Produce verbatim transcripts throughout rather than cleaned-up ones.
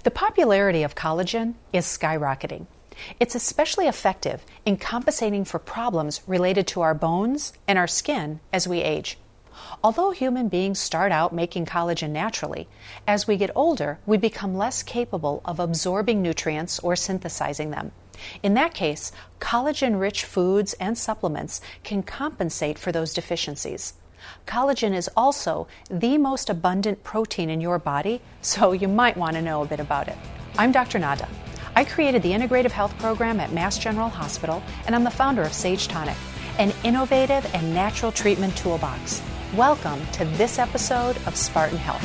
The popularity of collagen is skyrocketing. It's especially effective in compensating for problems related to our bones and our skin as we age. Although human beings start out making collagen naturally, as we get older, we become less capable of absorbing nutrients or synthesizing them. In that case, collagen-rich foods and supplements can compensate for those deficiencies. Collagen is also the most abundant protein in your body, so you might want to know a bit about it. I'm Doctor Nada. I created the Integrative Health Program at Mass General Hospital, and I'm the founder of Sage Tonic, an innovative and natural treatment toolbox. Welcome to this episode of Spartan Health.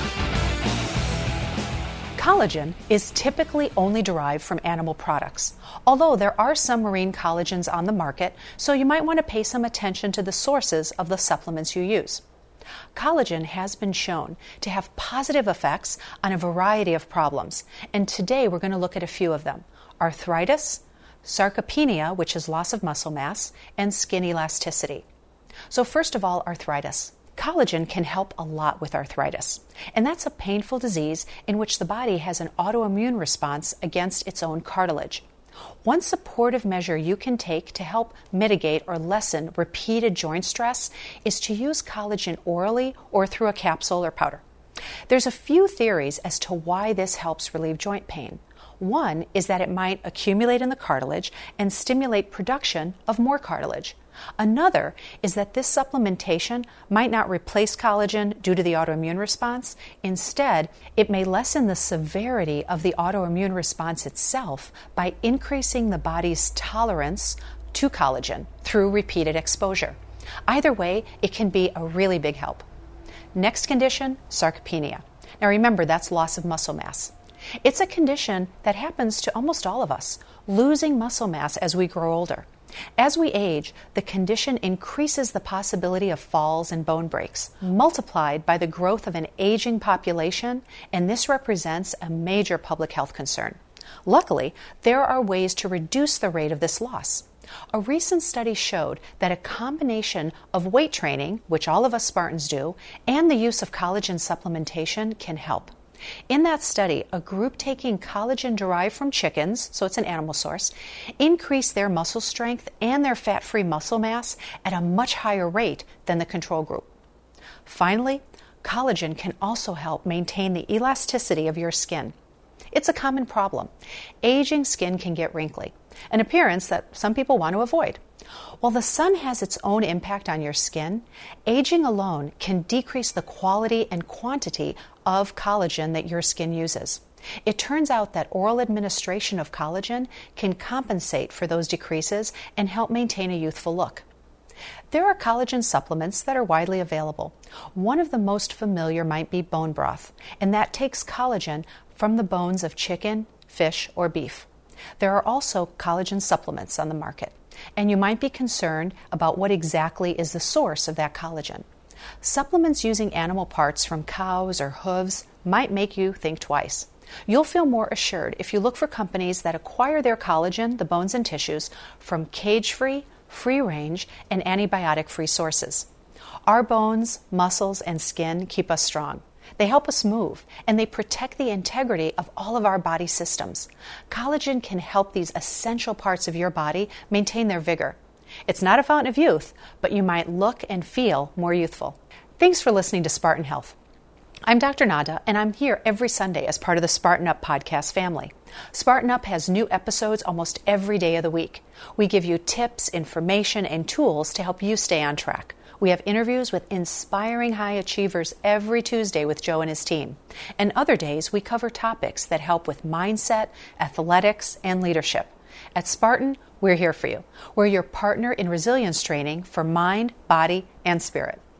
Collagen is typically only derived from animal products, although there are some marine collagens on the market, so you might want to pay some attention to the sources of the supplements you use. Collagen has been shown to have positive effects on a variety of problems, and today we're going to look at a few of them: arthritis, sarcopenia, which is loss of muscle mass, and skin elasticity. So first of all, arthritis. Collagen can help a lot with arthritis, and that's a painful disease in which the body has an autoimmune response against its own cartilage. One supportive measure you can take to help mitigate or lessen repeated joint stress is to use collagen orally or through a capsule or powder. There's a few theories as to why this helps relieve joint pain. One is that it might accumulate in the cartilage and stimulate production of more cartilage. Another is that this supplementation might not replace collagen due to the autoimmune response. Instead, it may lessen the severity of the autoimmune response itself by increasing the body's tolerance to collagen through repeated exposure. Either way, it can be a really big help. Next condition, sarcopenia. Now remember, that's loss of muscle mass. It's a condition that happens to almost all of us, losing muscle mass as we grow older. As we age, the condition increases the possibility of falls and bone breaks, multiplied by the growth of an aging population, and this represents a major public health concern. Luckily, there are ways to reduce the rate of this loss. A recent study showed that a combination of weight training, which all of us Spartans do, and the use of collagen supplementation can help. In that study, a group taking collagen derived from chickens, so it's an animal source, increased their muscle strength and their fat-free muscle mass at a much higher rate than the control group. Finally, collagen can also help maintain the elasticity of your skin. It's a common problem. Aging skin can get wrinkly, an appearance that some people want to avoid. While the sun has its own impact on your skin, aging alone can decrease the quality and quantity of collagen that your skin uses. It turns out that oral administration of collagen can compensate for those decreases and help maintain a youthful look. There are collagen supplements that are widely available. One of the most familiar might be bone broth, and that takes collagen from the bones of chicken, fish, or beef. There are also collagen supplements on the market, and you might be concerned about what exactly is the source of that collagen. Supplements using animal parts from cows or hooves might make you think twice. You'll feel more assured if you look for companies that acquire their collagen, the bones and tissues, from cage-free, free-range, and antibiotic-free sources. Our bones, muscles, and skin keep us strong. They help us move, and they protect the integrity of all of our body systems. Collagen can help these essential parts of your body maintain their vigor. It's not a fountain of youth, but you might look and feel more youthful. Thanks for listening to Spartan Health. I'm Doctor Nada, and I'm here every Sunday as part of the Spartan Up podcast family. Spartan Up has new episodes almost every day of the week. We give you tips, information, and tools to help you stay on track. We have interviews with inspiring high achievers every Tuesday with Joe and his team. And other days, we cover topics that help with mindset, athletics, and leadership. At Spartan, we're here for you. We're your partner in resilience training for mind, body, and spirit.